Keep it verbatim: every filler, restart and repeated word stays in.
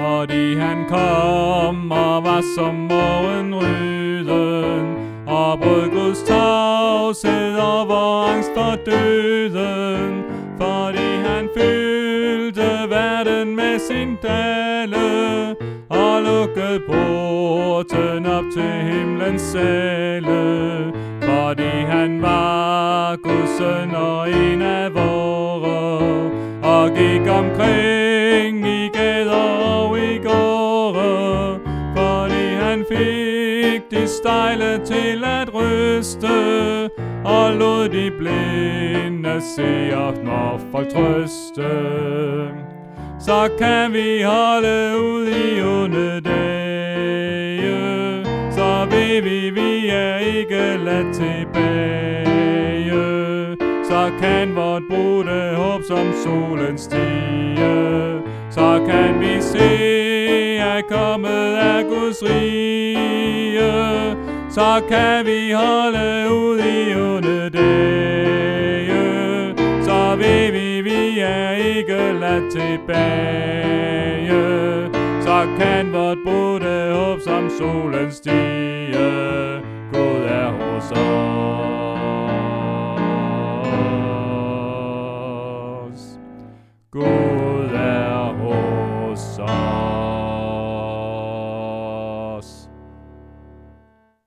fordi han kom og var som morgenryden, og brød Guds tavshed og vor angst for døden, fordi han fyldte verden med sin dale, og lukkede porten op til himlens sale, fordi han var Guds søn og en af vore, og gik omkring i gader og i gårde, fordi han fik de stejle til at ryste, og lod de blinde se og når folk trøste. Så kan vi holde ud i onde dage, så ved vi, vi er ikke ladt tilbage. Så kan vort brudte håb som solen stige, så kan vi se, at kommet er Guds rige. Så kan vi holde ud i onde dage, så ved vi, vi er ikke ladt tilbage. Så kan vort brudte håb som solen stige, Gud er hos os.